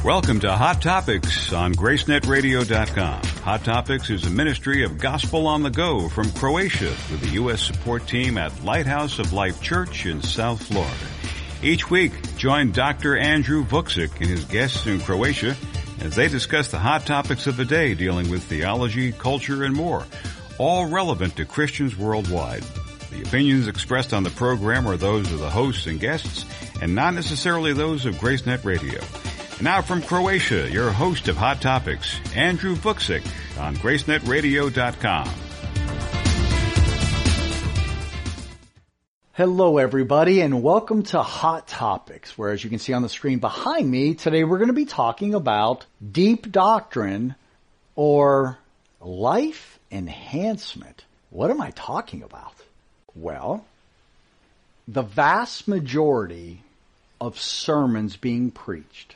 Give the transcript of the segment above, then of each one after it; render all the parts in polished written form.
Welcome to Hot Topics on GraceNetRadio.com. Hot Topics is a ministry of Gospel on the Go from Croatia with the U.S. support team at Lighthouse of Life Church in South Florida. Each week, join Dr. Andrew Vucic and his guests in Croatia as they discuss the hot topics of the day dealing with theology, culture, and more, all relevant to Christians worldwide. The opinions expressed on the program are those of the hosts and guests and not necessarily those of GraceNet Radio. Now from Croatia, your host of Hot Topics, Andrew Vucic on GraceNetRadio.com. Hello, everybody, and welcome to Hot Topics, where, as you can see on the screen behind me, today we're going to be talking about deep doctrine or life enhancement. What am I talking about? Well, the vast majority of sermons being preached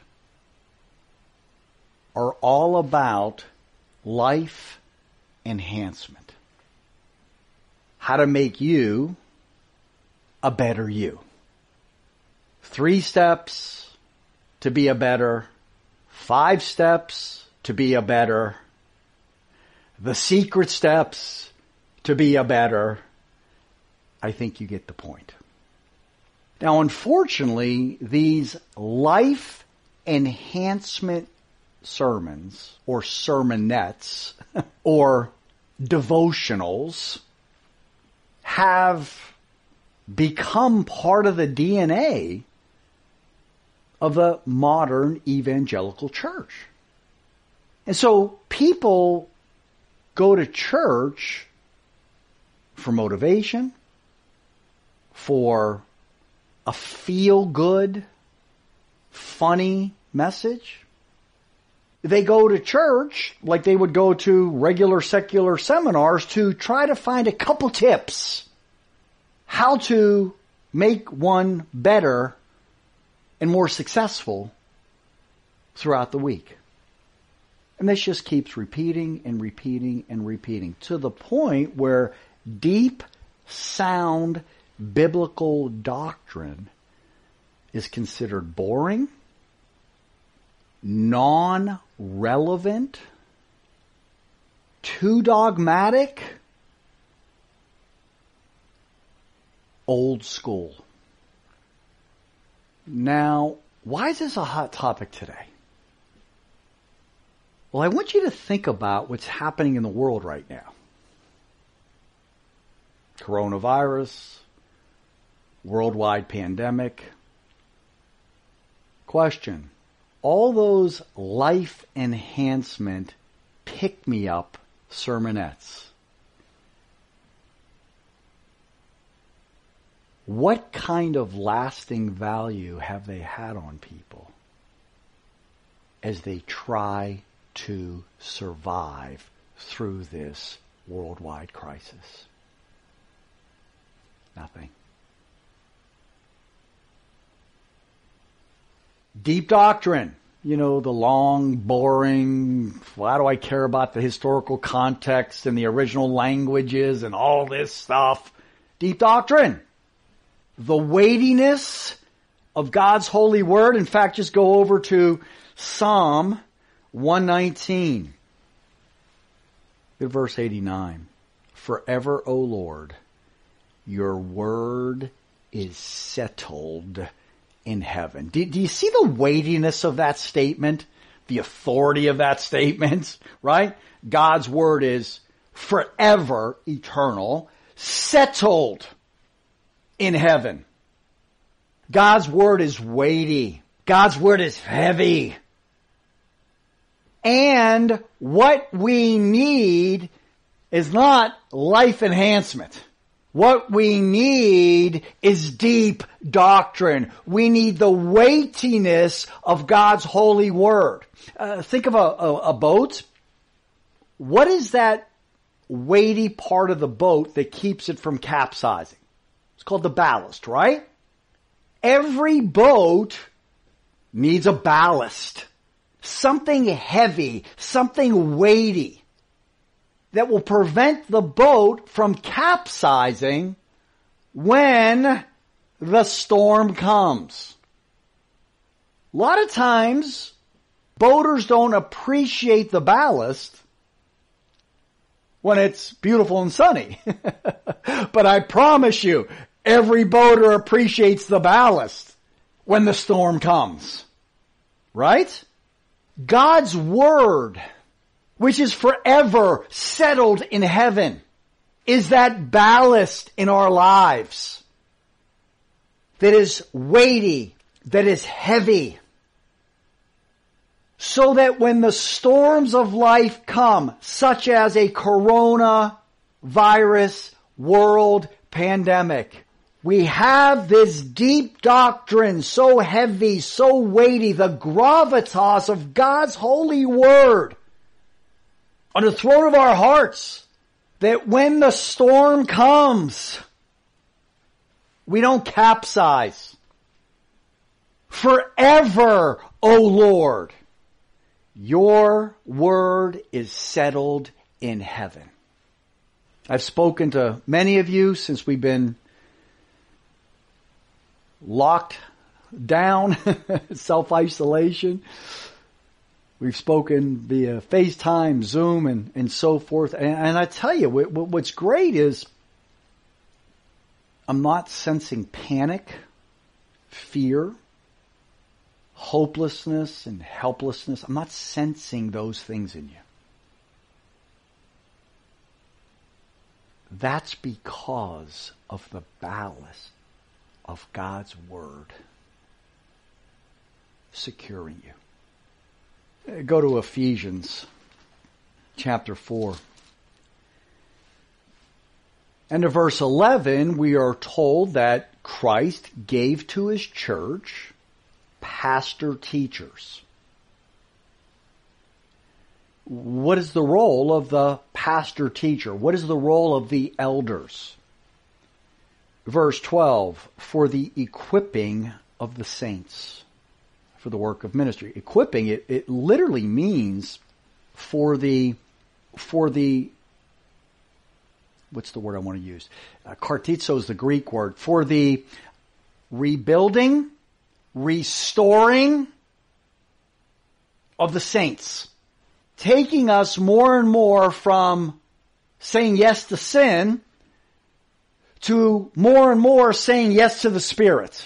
are all about life enhancement. How to make you a better you. 3 steps to be a better, 5 steps to be a better, the secret steps to be a better. I think you get the point. Now, unfortunately, these life enhancement sermons or sermonettes or devotionals have become part of the DNA of the modern evangelical church. And so people go to church for motivation, for a feel-good, funny message. They go to church like they would go to regular secular seminars to try to find a couple tips how to make one better and more successful throughout the week. And this just keeps repeating and repeating and repeating to the point where deep, sound, biblical doctrine is considered boring, non-relevant, too dogmatic, old school. Now, why is this a hot topic today? Well, I want you to think about what's happening in the world right now. Coronavirus, worldwide pandemic. Question. All those life enhancement pick-me-up sermonettes, what kind of lasting value have they had on people as they try to survive through this worldwide crisis? Nothing. Deep doctrine. You know, the long, boring, why do I care about the historical context and the original languages and all this stuff? Deep doctrine. The weightiness of God's holy word. In fact, just go over to Psalm 119. Verse 89. Forever, O Lord, your word is settled in heaven. Do you see the weightiness of that statement? The authority of that statement, right? God's word is forever eternal, settled in heaven. God's word is weighty. God's word is heavy. And what we need is not life enhancement. What we need is deep doctrine. We need the weightiness of God's holy word. Think of a boat. What is that weighty part of the boat that keeps it from capsizing? It's called the ballast, right? Every boat needs a ballast. Something heavy, something weighty that will prevent the boat from capsizing when the storm comes. A lot of times Boaters don't appreciate the ballast when it's beautiful and sunny. But I promise you, every boater appreciates the ballast when the storm comes. Right? God's Word, which is forever settled in heaven, is that ballast in our lives that is weighty, that is heavy, so that when the storms of life come, such as a coronavirus world pandemic, we have this deep doctrine, so heavy, so weighty, the gravitas of God's holy Word on the throne of our hearts, that when the storm comes, we don't capsize. Forever, O Lord, your word is settled in heaven. I've spoken to many of you since we've been locked down, self-isolation. We've spoken via FaceTime, Zoom, and so forth. And I tell you, what's great is I'm not sensing panic, fear, hopelessness, and helplessness. I'm not sensing those things in you. That's because of the ballast of God's Word securing you. Go to Ephesians chapter 4. And in verse 11, we are told that Christ gave to His church pastor teachers. What is the role of the pastor teacher? What is the role of the elders? Verse 12, for the equipping of the saints, for the work of ministry. Equipping, it literally means for the, what's the word I want to use? Kartizo is the Greek word. For the rebuilding, restoring of the saints. Taking us more and more from saying yes to sin to more and more saying yes to the Spirit.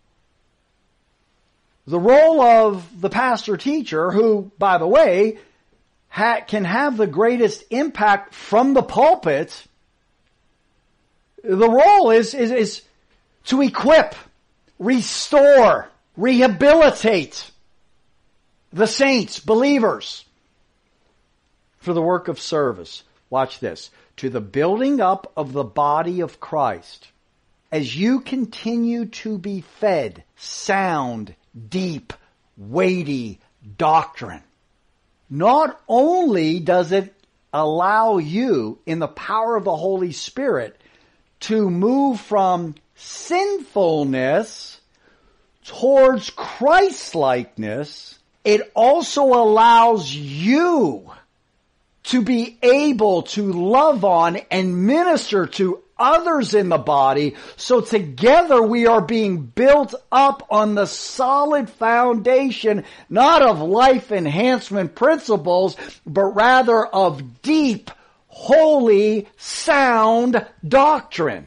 The role of the pastor teacher, who, by the way, can have the greatest impact from the pulpit, the role is to equip, restore, rehabilitate the saints, believers, for the work of service. Watch this. To the building up of the body of Christ, as you continue to be fed sound, deep, weighty doctrine. Not only does it allow you, in the power of the Holy Spirit, to move from sinfulness towards Christ-likeness, it also allows you to be able to love on and minister to others in the body, so together we are being built up on the solid foundation, not of life enhancement principles, but rather of deep, holy, sound doctrine.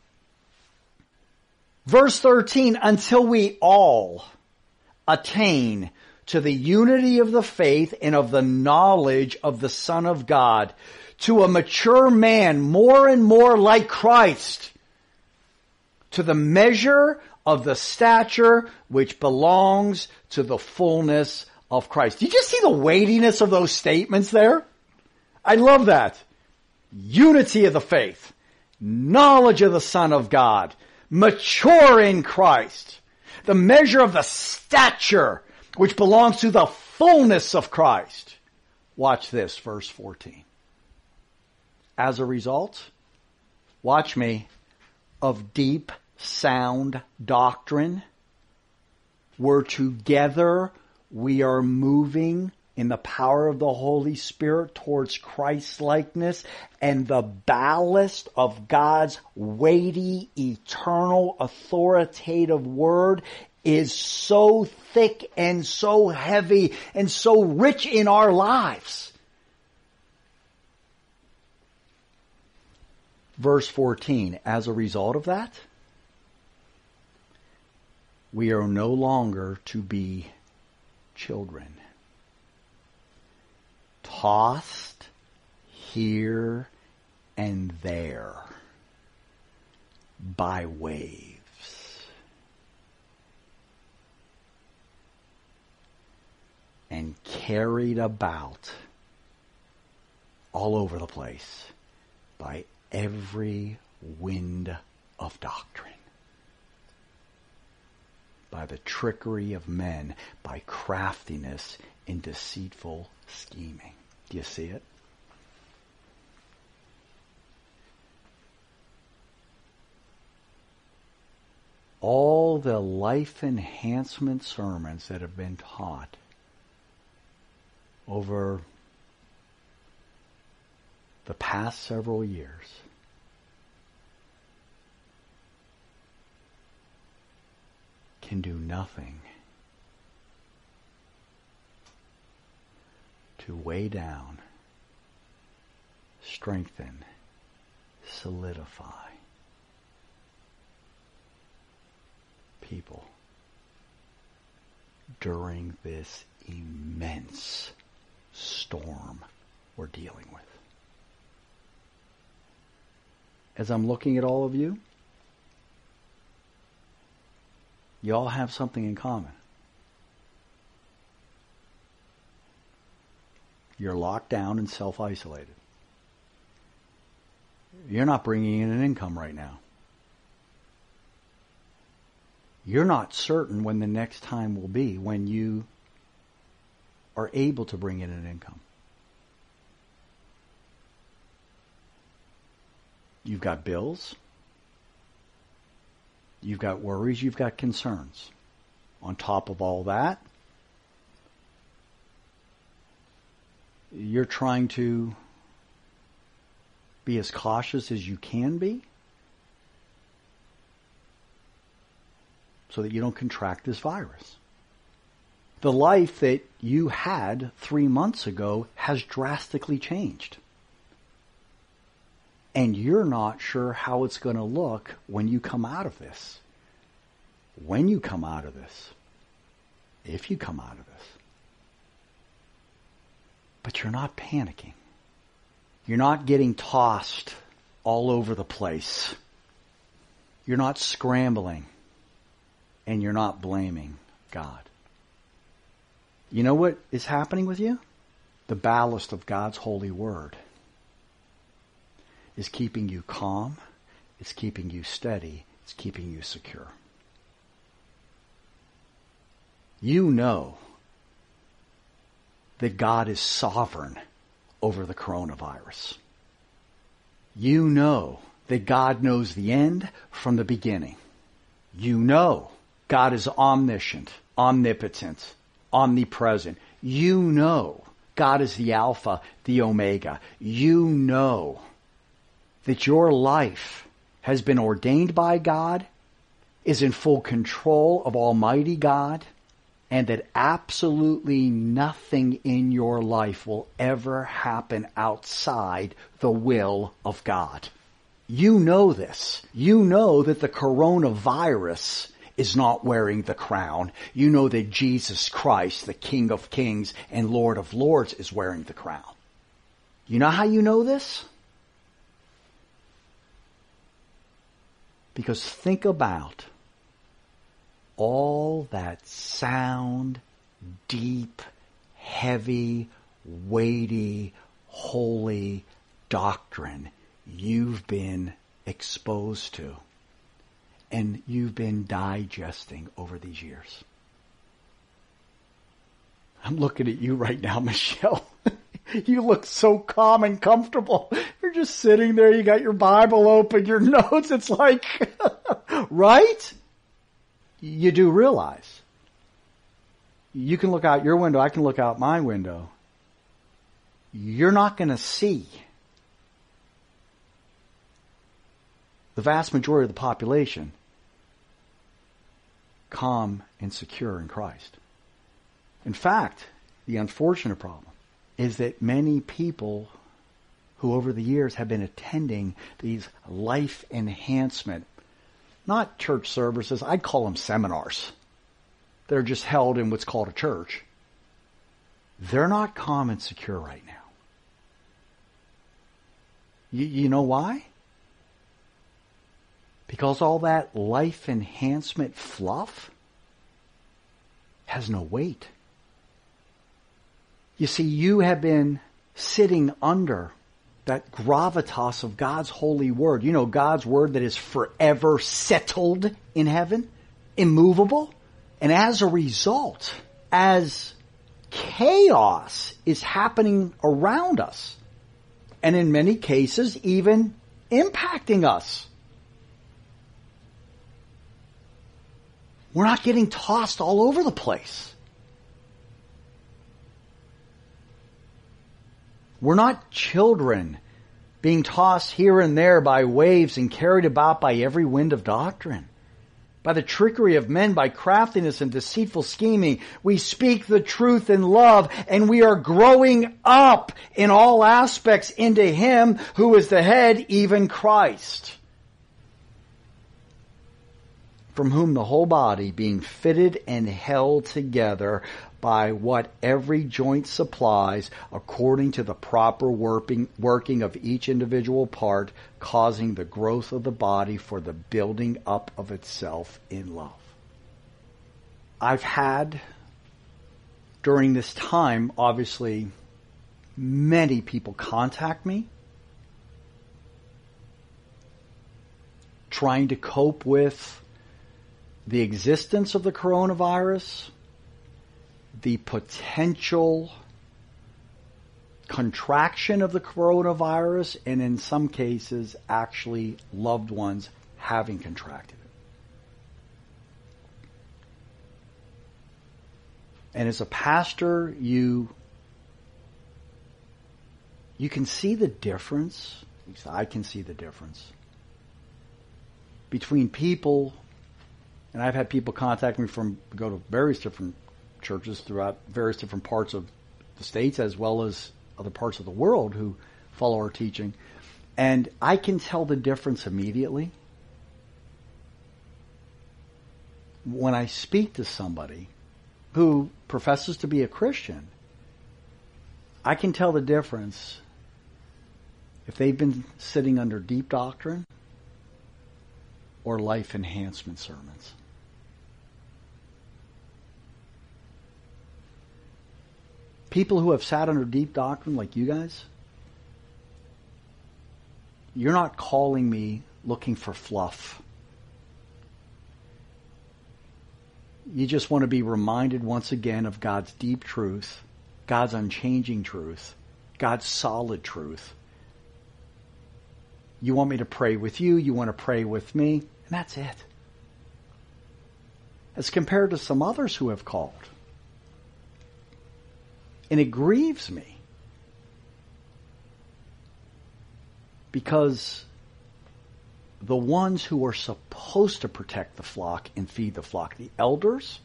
Verse 13, until we all attain to the unity of the faith and of the knowledge of the Son of God, to a mature man, more and more like Christ, to the measure of the stature which belongs to the fullness of Christ. Did you see the weightiness of those statements there? I love that. Unity of the faith, knowledge of the Son of God, mature in Christ, the measure of the stature which belongs to the fullness of Christ. Watch this, verse 14. As a result, watch me, of deep, sound doctrine, where together we are moving in the power of the Holy Spirit towards Christ-likeness, and the ballast of God's weighty, eternal, authoritative word is so thick and so heavy and so rich in our lives. Verse 14, as a result of that, we are no longer to be children, tossed here and there by waves, and carried about all over the place by every wind of doctrine, by the trickery of men, by craftiness in deceitful scheming. Do you see it? All the life enhancement sermons that have been taught over the past several years can do nothing to weigh down, strengthen, solidify people during this immense storm we're dealing with. As I'm looking at all of you, you all have something in common. You're locked down and self-isolated. You're not bringing in an income right now. You're not certain when the next time will be when you are able to bring in an income. You've got bills. You've got worries. You've got concerns. On top of all that, you're trying to be as cautious as you can be so that you don't contract this virus. The life that you had 3 months ago has drastically changed. And you're not sure how it's going to look when you come out of this. When you come out of this. If you come out of this. But you're not panicking. You're not getting tossed all over the place. You're not scrambling. And you're not blaming God. You know what is happening with you? The ballast of God's holy word is keeping you calm, it's keeping you steady, it's keeping you secure. You know that God is sovereign over the coronavirus. You know that God knows the end from the beginning. You know God is omniscient, omnipotent, omnipresent. You know God is the Alpha, the Omega. You know that your life has been ordained by God, is in full control of Almighty God, and that absolutely nothing in your life will ever happen outside the will of God. You know this. You know that the coronavirus is not wearing the crown. You know that Jesus Christ, the King of Kings and Lord of Lords, is wearing the crown. You know how you know this? Because think about all that sound, deep, heavy, weighty, holy doctrine you've been exposed to and you've been digesting over these years. I'm looking at you right now, Michelle. You look so calm and comfortable. You're just sitting there. You got your Bible open, your notes. It's like, right? You do realize. You can look out your window. I can look out my window. You're not going to see the vast majority of the population calm and secure in Christ. In fact, the unfortunate problem is that many people who over the years have been attending these life enhancement, not church services, I'd call them seminars. They're just held in what's called a church. They're not calm and secure right now. You know why? Because all that life enhancement fluff has no weight. You see, you have been sitting under that gravitas of God's holy word. You know, God's word that is forever settled in heaven, immovable. And as a result, as chaos is happening around us, and in many cases even impacting us, we're not getting tossed all over the place. We're not children being tossed here and there by waves and carried about by every wind of doctrine. By the trickery of men, by craftiness and deceitful scheming, we speak the truth in love, and we are growing up in all aspects into Him who is the head, even Christ, from whom the whole body, being fitted and held together by what every joint supplies, according to the proper working of each individual part, causing the growth of the body for the building up of itself in love. I've had, during this time, obviously, many people contact me, trying to cope with the existence of the coronavirus, the potential contraction of the coronavirus, and in some cases, actually loved ones having contracted it. And as a pastor, you can see the difference, at least I can see the difference, between people, and I've had people contact me go to various different churches throughout various different parts of the States as well as other parts of the world who follow our teaching. And I can tell the difference immediately when I speak to somebody who professes to be a Christian. I can tell the difference if they've been sitting under deep doctrine or life enhancement sermons. People who have sat under deep doctrine like you guys, you're not calling me looking for fluff. You just want to be reminded once again of God's deep truth, God's unchanging truth, God's solid truth. You want me to pray with you, you want to pray with me, and that's it. As compared to some others who have called. And it grieves me because the ones who are supposed to protect the flock and feed the flock, the elders,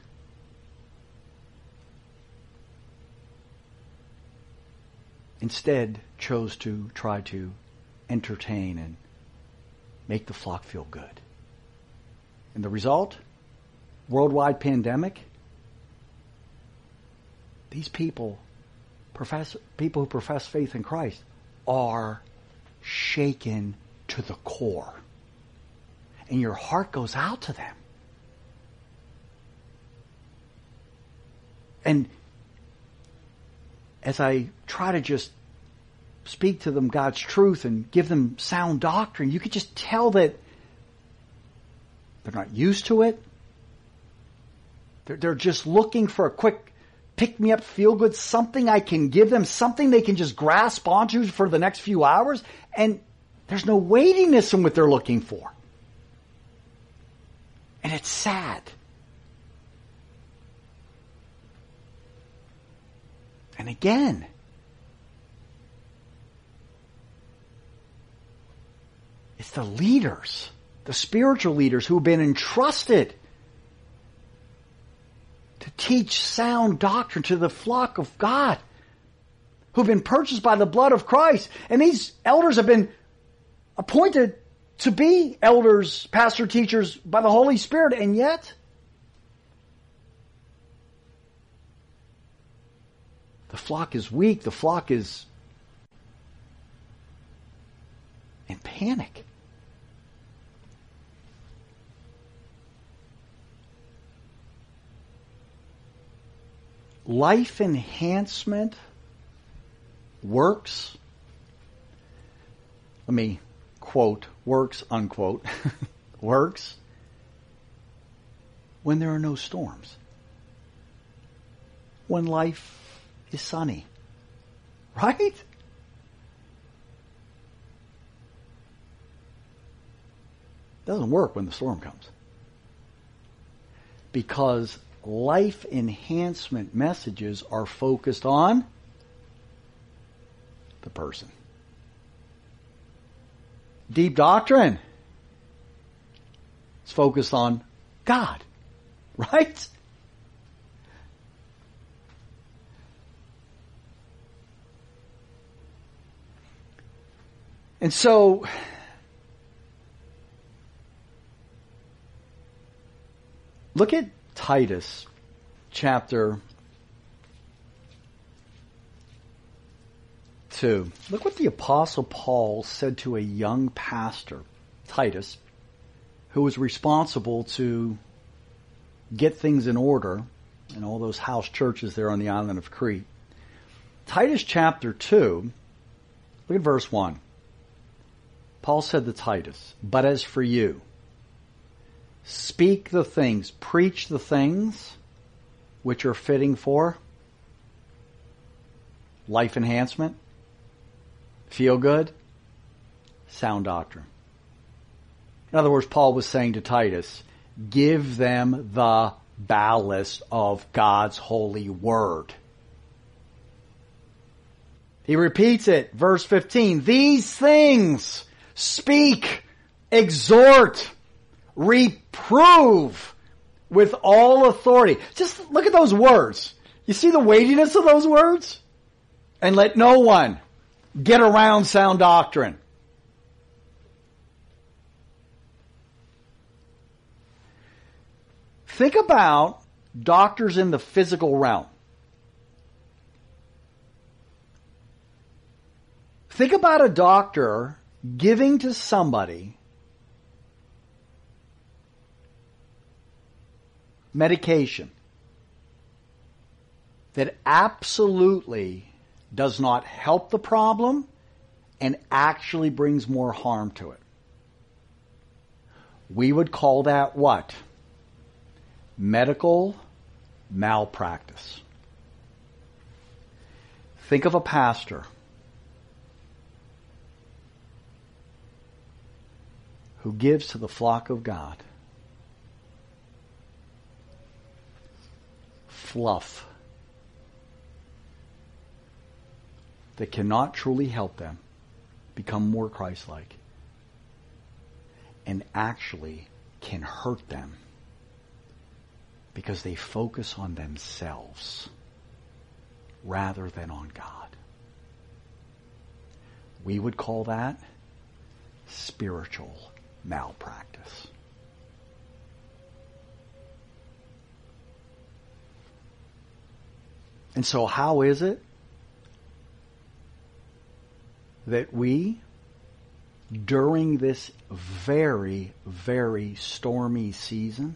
instead chose to try to entertain and make the flock feel good. And the result? Worldwide pandemic. These people who profess faith in Christ are shaken to the core. And your heart goes out to them. And as I try to just speak to them God's truth and give them sound doctrine, you could just tell that they're not used to it. They're just looking for a quick pick-me-up, feel-good, something I can give them, something they can just grasp onto for the next few hours, and there's no weightiness in what they're looking for. And it's sad. And again, it's the leaders, the spiritual leaders who have been entrusted to teach sound doctrine to the flock of God who've been purchased by the blood of Christ. And these elders have been appointed to be elders, pastor, teachers by the Holy Spirit, and yet the flock is weak. The flock is in panic. Life enhancement works. Let me quote, works, unquote, works when there are no storms. When life is sunny. Right? Doesn't work when the storm comes. Because life enhancement messages are focused on the person. Deep doctrine is focused on God. Right? And so, look at Titus chapter 2. Look what the Apostle Paul said to a young pastor, Titus, who was responsible to get things in order in all those house churches there on the island of Crete. Titus chapter 2, look at verse 1. Paul said to Titus, "But as for you, speak the things, preach the things which are fitting for life enhancement, feel good, sound doctrine." In other words, Paul was saying to Titus, give them the ballast of God's holy word. He repeats it, verse 15, these things speak, exhort, reprove with all authority. Just look at those words. You see the weightiness of those words? And let no one get around sound doctrine. Think about doctors in the physical realm. Think about a doctor giving to somebody medication that absolutely does not help the problem and actually brings more harm to it. We would call that what? Medical malpractice. Think of a pastor who gives to the flock of God fluff that cannot truly help them become more Christ-like and actually can hurt them because they focus on themselves rather than on God. We would call that spiritual malpractice. And so how is it that we, during this very, very stormy season,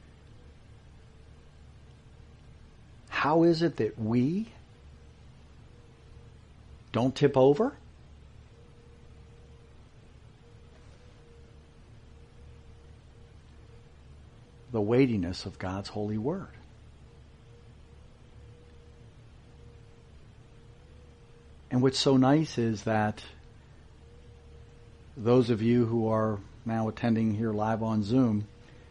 how is it that we don't tip over? The weightiness of God's holy word. And what's so nice is that those of you who are now attending here live on Zoom,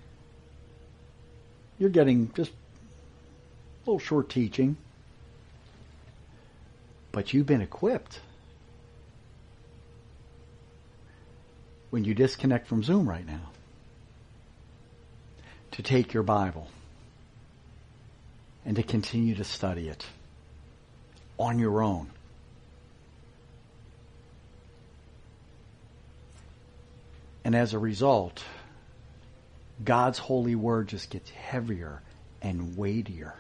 you're getting just a little short teaching, but you've been equipped when you disconnect from Zoom right now to take your Bible and to continue to study it on your own. And as a result, God's holy word just gets heavier and weightier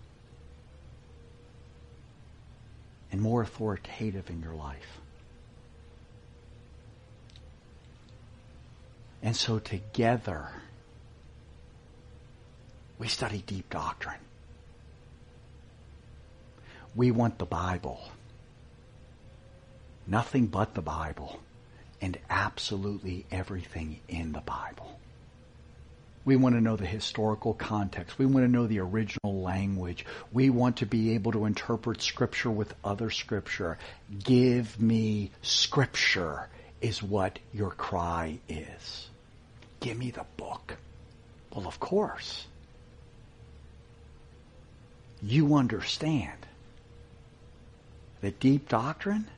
and more authoritative in your life. And so together, we study deep doctrine. We want the Bible. Nothing but the Bible. And absolutely everything in the Bible. We want to know the historical context. We want to know the original language. We want to be able to interpret Scripture with other Scripture. Give me Scripture is what your cry is. Give me the book. Well, of course. You understand that deep doctrine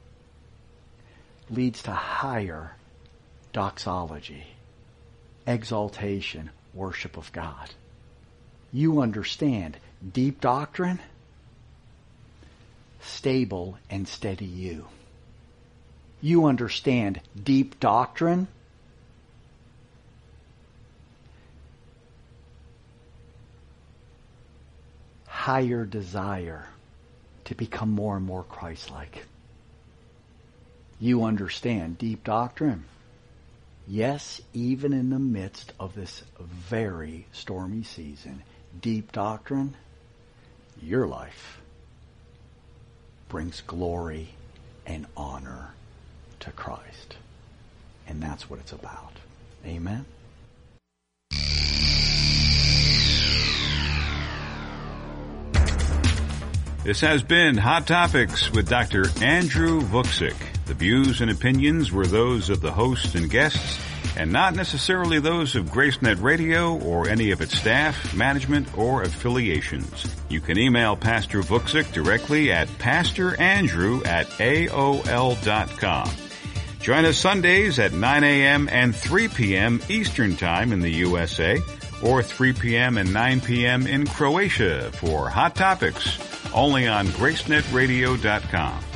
leads to higher doxology, exaltation, worship of God. You understand deep doctrine, stable and steady you. You understand deep doctrine, higher desire to become more and more Christ-like. You understand deep doctrine. Yes, even in the midst of this very stormy season, deep doctrine, your life brings glory and honor to Christ. And that's what it's about. Amen? This has been Hot Topics with Dr. Andrew Vucic. The views and opinions were those of the host and guests, and not necessarily those of GraceNet Radio or any of its staff, management, or affiliations. You can email Pastor Vucic directly at pastorandrew@aol.com. Join us Sundays at 9 a.m. and 3 p.m. Eastern Time in the USA, or 3 p.m. and 9 p.m. in Croatia for Hot Topics, only on GraceNetRadio.com.